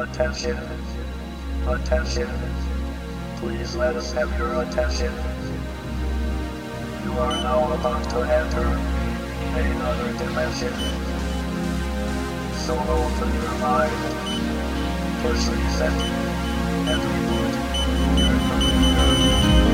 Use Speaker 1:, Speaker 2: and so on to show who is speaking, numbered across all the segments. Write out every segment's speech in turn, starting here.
Speaker 1: Attention, attention, please let us have your attention. You are now about to enter another dimension. So open your mind, push reset, and reboot your computer.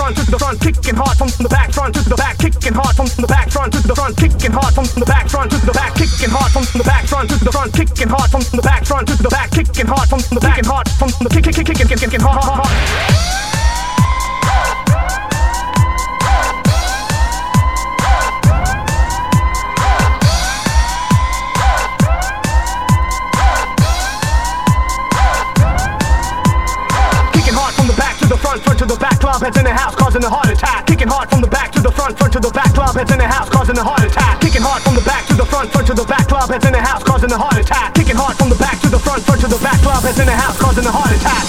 Speaker 2: front to the front, kicking hard from the back, front to the back, kicking hard from the back, front to the front, kicking hard from the back, front to the back, kicking hard from the back, front to the front, kicking hard from the back, front to the back, kicking hard from the back, hard from the kicking hard. Front to the back, club heads in the house, causing a heart attack. Kicking hard from the back to the front to the back, club heads in the house, causing a heart attack. Kicking hard from the back to the front to the back, club heads in the house, causing a heart attack. Kicking hard from the back to the front to the back, club heads in the house, causing a heart attack.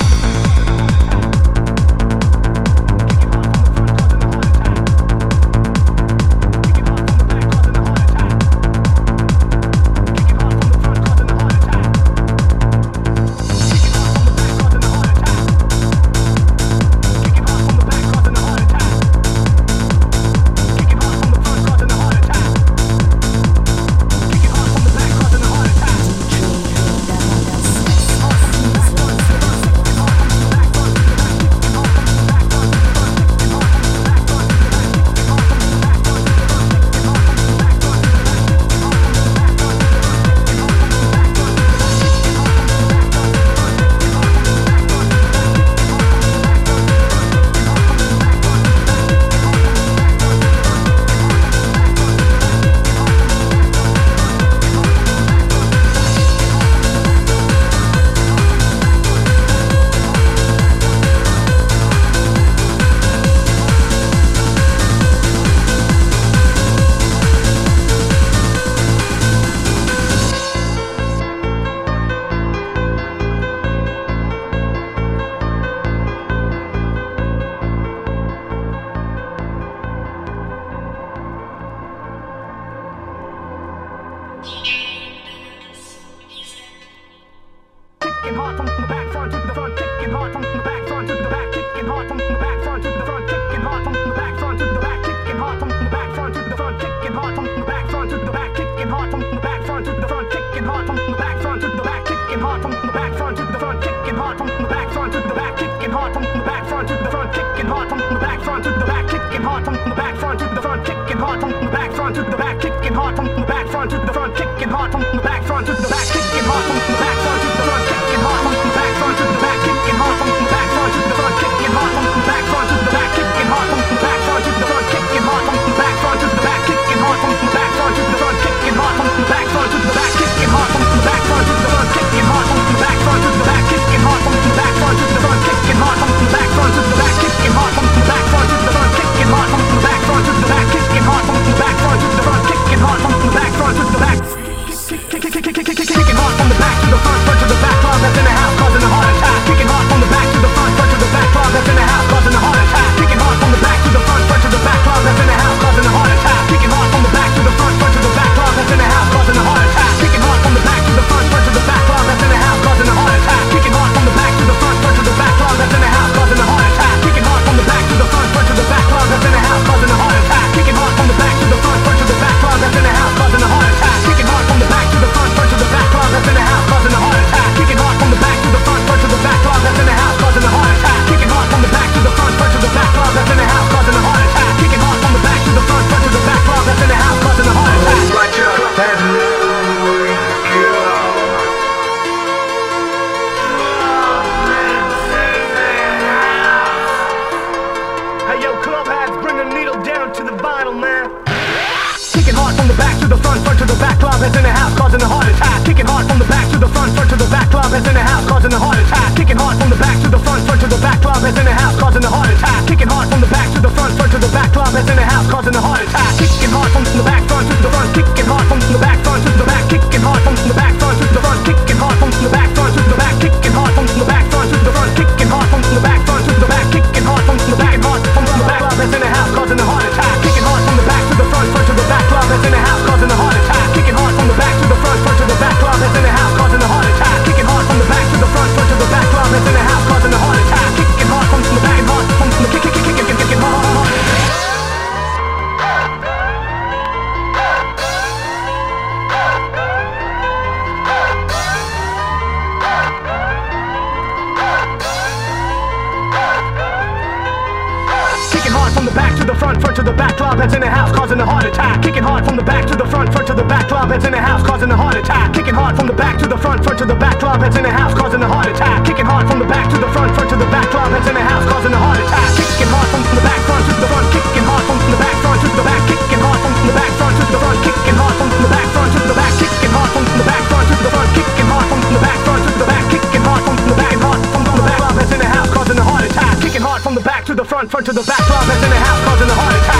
Speaker 2: Kicking hard from the back, front to the front, kicking hard from the back, front to the back, kicking hard from the back, front to the front, kicking hard from the back, front to the back, kicking hard from the back, front to the front, kicking hard from the back, front to the back, kicking hard from the back, front to the front, kicking hard from the back, front to the back, kicking hard from the back, front to the front, kicking hard from the back, front to the back, kicking hard from the back, front to the front, kicking hard from the back, front to the back, kicking hard from the back, front to the front, kicking hard from the back, front to the back, kicking hard from the back, front to the front, kicking hard from the back, front to the back, kicking hard from the back, front to the front, kicking hard from the back, front to the back, kicking hard from the back, front to the front, kicking hard from the back, front to the back, kicking hard from the back, front to the front, kicking hard from the back, front to the back, kicking hard from the back, front to the front, kicking hard from the back, front to the back, kicking hard from the back, front to the front, kicking hard from the back, front to the back, kicking hard from the back, front to the front, kicking hard from the back, front to the back, kicking hard from the back, front to the front, kicking hard from the back, front to the back, kicking hard from the back, front to the front, kicking hard from the back, front to the back, kicking hard from the back to the front to the back, club that's in the house causing a heart attack. Kicking hard from the back to the front to the back, club that's in the house causing a heart attack. Kicking hard from the back to the front to the back, club that's in the house causing a heart attack. Kicking hard from the back to the front to the back, club that's in the house causing a heart attack. Kicking hard from the back to the front to the back, club that's in the house causing a heart attack. Kicking hard from the back to the front to the back, club that's in the house causing a heart attack. Kicking hard from the back to the front to the back, club that's in the house causing a heart attack. Kicking hard from the back to the front to the back, club that's in the house causing a heart attack. Kicking hard from the back to the front to the back, club that's in the house causing a heart attack. Kicking hard from the back to the front to the back, club that's in the house causing a heart attack. Kicking hard from the back to the front to the back, club that's in the house causing a heart attack. Kicking hard from the back to the front to the back, club that's in the house causing a heart attack. Hey yo, club hats, bring the needle down to the vinyl, man. Kicking hard from the back to the front to the back, club heads in the house causing a heart attack. Kicking hard from the back to the front to the back, club heads in the house causing a heart attack. Kicking hard from the back to the front to the back, club heads in the house causing a heart attack. Kicking hard from the back to the front to the back, club heads in the house causing a heart attack. Kicking hard from the back front to the front, kicking hard from the back front to the back, kicking hard from the back front to the front, kicking hard from the back front to the back, kicking hard from the back front to the front, kicking hard from the back front to the back, kicking hard from the back hard from the back, club heads in the house causing a heart attack. Kicking hard from the back to the front to the back, club heads in the house causing a heart attack. Kicking hard from the back to the front to the back, club heads in the house causing a heart attack. Kicking hard from the back to the front to the back, club heads in the house causing a heart attack. Kicking hard from the back, hard from Kicking hard from the back to the front to the back. Club heads in the house causing a heart attack. Kicking hard from the back to the front to the back. Club heads in the house causing a heart attack. Kicking hard from the back to the front to the back. Club heads in the house causing a heart attack. Kicking hard from the back to the front to the back. Club heads in the house causing a heart attack. Kicking hard from the back front to the front. Kicking hard from the back front to the back. Kicking hard from the back front to the front. Kicking hard from the back front to the back. Kicking hard from the back front to the front. Kicking hard from the back front to the back. Kicking hard from the back from the back. Club heads in the house causing a heart attack. Kicking hard from the back to the front to the back. Club heads in the house causing a heart attack.